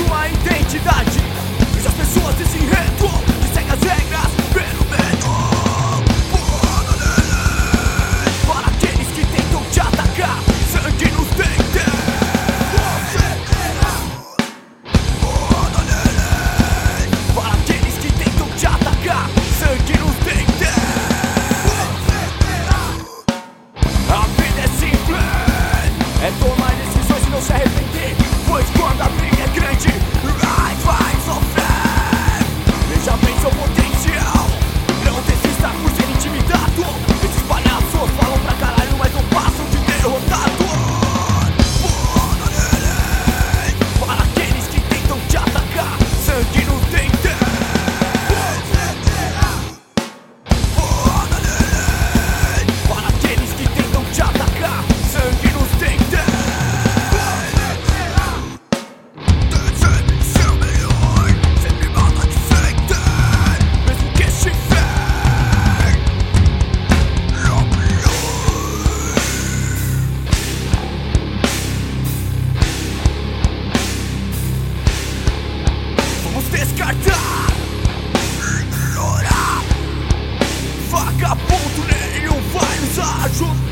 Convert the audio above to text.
uma identidade. Veja as pessoas desse enredo que segue as regras pelo medo. Para aqueles que tentam te atacar, sangue nos dentes. Para aqueles que tentam te atacar, sangue nos dentes. A vida é simples, é tomar decisões e não se arrepender, pois quando a briga é grande, vai sofrer. Veja bem seu potencial, não desista por ser intimidado. Esses palhaços falam pra caralho, mas não passam de derrotado. Para aqueles que tentam te atacar, sangue nos dentes. Para aqueles que tentam te atacar, sangue nos dentes. Seu melhor, sempre bata de frente, mesmo que estiver no pior. Vamos descartar, ignorar. Vagabundo nenhum vai nos ajudar.